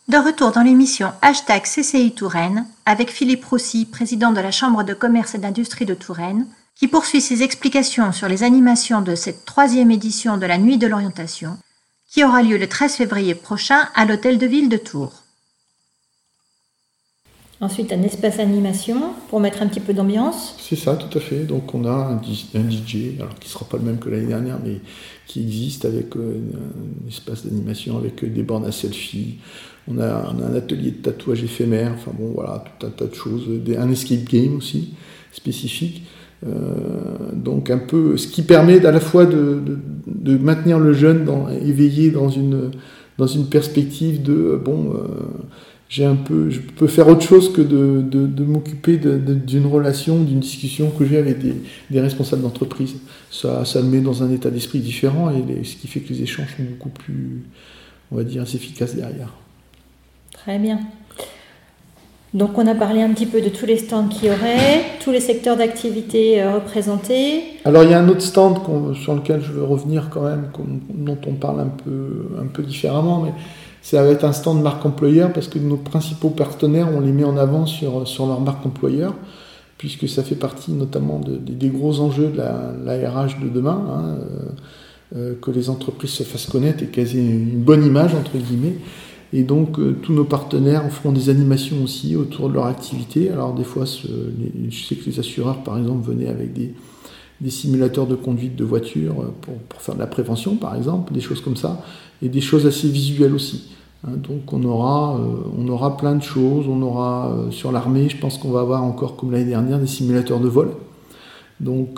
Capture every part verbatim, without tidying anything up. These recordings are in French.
De retour dans l'émission Hashtag C C I Touraine avec Philippe Roussy, président de la Chambre de commerce et d'industrie de Touraine, qui poursuit ses explications sur les animations de cette troisième édition de la Nuit de l'Orientation, qui aura lieu le treize février prochain à l'Hôtel de Ville de Tours. Ensuite, un espace animation pour mettre un petit peu d'ambiance. C'est ça, tout à fait. Donc on a un, un D J, alors qui ne sera pas le même que l'année dernière, mais qui existe avec euh, un espace d'animation avec des bornes à selfie. On a, on a un atelier de tatouage éphémère, enfin bon voilà, tout un tas de choses. Des, un escape game aussi, spécifique. Euh, donc un peu, ce qui permet à la fois de, de, de maintenir le jeune dans, éveillé dans une, dans une perspective de, bon... Euh, J'ai un peu, je peux faire autre chose que de, de, de m'occuper de, de, d'une relation, d'une discussion que j'ai avec des, des responsables d'entreprise. Ça, ça me met dans un état d'esprit différent et les, ce qui fait que les échanges sont beaucoup plus, on va dire, efficaces derrière. Très bien. Donc on a parlé un petit peu de tous les stands qu'il y aurait, tous les secteurs d'activité euh, représentés. Alors il y a un autre stand sur lequel je veux revenir quand même, dont on parle un peu, un peu différemment, mais ça va être un stand de marque employeur parce que nos principaux partenaires, on les met en avant sur, sur leur marque employeur, puisque ça fait partie notamment de, de, des gros enjeux de la, la R H de demain, hein, euh, euh, que les entreprises se fassent connaître et qu'elles aient une bonne image, entre guillemets. Et donc, euh, tous nos partenaires feront des animations aussi autour de leur activité. Alors, des fois, ce, les, je sais que les assureurs, par exemple, venaient avec des, des simulateurs de conduite de voiture pour, pour faire de la prévention, par exemple, des choses comme ça, et des choses assez visuelles aussi. Hein, donc on aura, euh, on aura plein de choses, on aura euh, sur l'armée, je pense qu'on va avoir encore, comme l'année dernière, des simulateurs de vol. Donc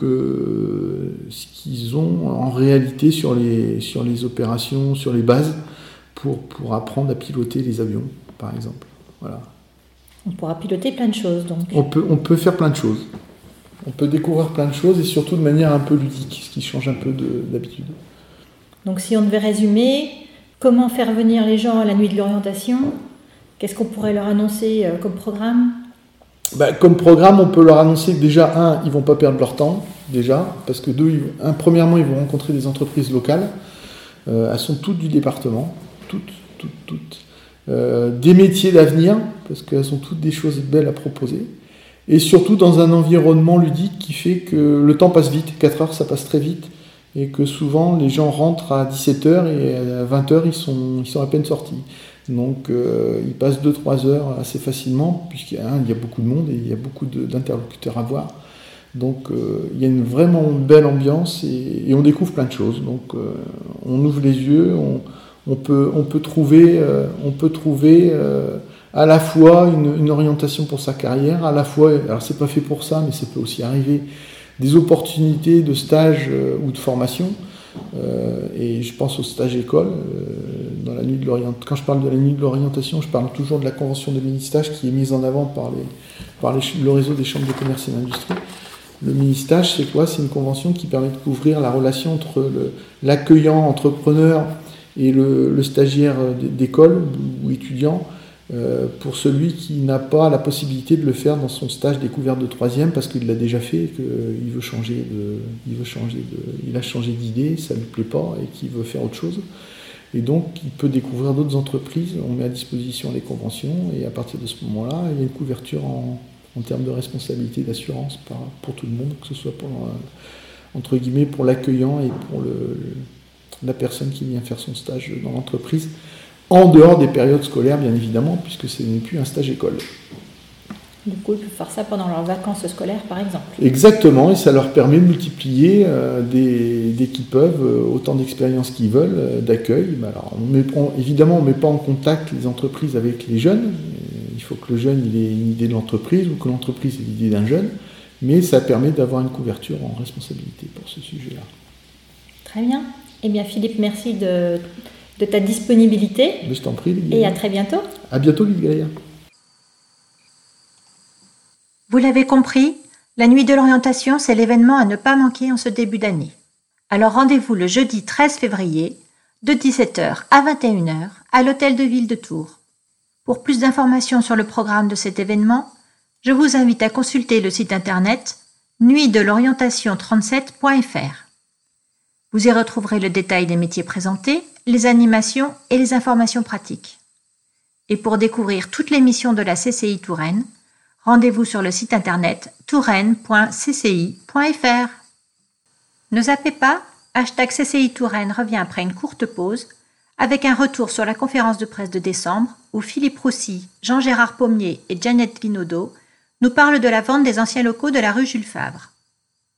euh, ce qu'ils ont en réalité sur les, sur les opérations, sur les bases, pour, pour apprendre à piloter les avions, par exemple. Voilà. On pourra piloter plein de choses, donc. On peut, on peut faire plein de choses. On peut découvrir plein de choses et surtout de manière un peu ludique, ce qui change un peu de, d'habitude. Donc si on devait résumer, comment faire venir les gens à la nuit de l'orientation ? Qu'est-ce qu'on pourrait leur annoncer euh, comme programme ? Ben, comme programme, on peut leur annoncer que déjà, un, ils ne vont pas perdre leur temps, déjà, parce que deux, ils, un, premièrement, ils vont rencontrer des entreprises locales. Euh, elles sont toutes du département, toutes, toutes, toutes. Euh, des métiers d'avenir, parce qu'elles ont toutes des choses belles à proposer. Et surtout dans un environnement ludique qui fait que le temps passe vite, quatre heures ça passe très vite, et que souvent les gens rentrent à dix-sept heures et à vingt heures ils sont, ils sont à peine sortis. Donc euh, ils passent deux à trois heures assez facilement, puisqu'il y a, hein, il y a beaucoup de monde et il y a beaucoup de, d'interlocuteurs à voir. Donc euh, il y a une vraiment belle ambiance et, et on découvre plein de choses. Donc euh, on ouvre les yeux, on, on, peut, on peut trouver... Euh, on peut trouver euh, à la fois une, une orientation pour sa carrière, à la fois, alors c'est pas fait pour ça, mais ça peut aussi arriver, des opportunités de stage euh, ou de formation. Euh, et je pense au stage école. Euh, dans la nuit de l'orientation. Quand je parle de la nuit de l'orientation, je parle toujours de la convention de mini-stage qui est mise en avant par, les, par les, le réseau des chambres de commerce et d'industrie. Le mini-stage, c'est quoi ? C'est une convention qui permet de couvrir la relation entre le, l'accueillant entrepreneur et le, le stagiaire d'école ou étudiant. Euh, pour celui qui n'a pas la possibilité de le faire dans son stage découverte de troisième parce qu'il l'a déjà fait et qu'il veut changer de, il veut changer de, il a changé d'idée, ça ne lui plaît pas et qu'il veut faire autre chose. Et donc il peut découvrir d'autres entreprises, on met à disposition les conventions et à partir de ce moment-là, il y a une couverture en, en termes de responsabilité d'assurance par, pour tout le monde, que ce soit pour, euh, entre guillemets pour l'accueillant et pour le, la personne qui vient faire son stage dans l'entreprise. En dehors des périodes scolaires, bien évidemment, puisque ce n'est plus un stage école. Du coup, ils peuvent faire ça pendant leurs vacances scolaires, par exemple. Exactement, et ça leur permet de multiplier euh, des, dès qu'ils peuvent euh, autant d'expériences qu'ils veulent euh, d'accueil. Mais alors, on met, on, évidemment, on ne met pas en contact les entreprises avec les jeunes. Il faut que le jeune il ait une idée de l'entreprise ou que l'entreprise ait l'idée d'un jeune, mais ça permet d'avoir une couverture en responsabilité pour ce sujet-là. Très bien. Eh bien, Philippe, merci de... de ta disponibilité. Je t'en prie, Lydia. Et à très bientôt. À bientôt, Lydia. Vous l'avez compris, la nuit de l'orientation, c'est l'événement à ne pas manquer en ce début d'année. Alors rendez-vous le jeudi treize février, de dix-sept heures à vingt et une heures, à l'Hôtel de Ville de Tours. Pour plus d'informations sur le programme de cet événement, je vous invite à consulter le site internet nuit de l'orientation trente-sept point f r. Vous y retrouverez le détail des métiers présentés, les animations et les informations pratiques. Et pour découvrir toutes les missions de la C C I Touraine, rendez-vous sur le site internet touraine point c c i point f r. Ne zappez pas, hashtag C C I Touraine revient après une courte pause, avec un retour sur la conférence de presse de décembre où Philippe Roussy, Jean-Gérard Pommier et Janet Guinaudot nous parlent de la vente des anciens locaux de la rue Jules Favre.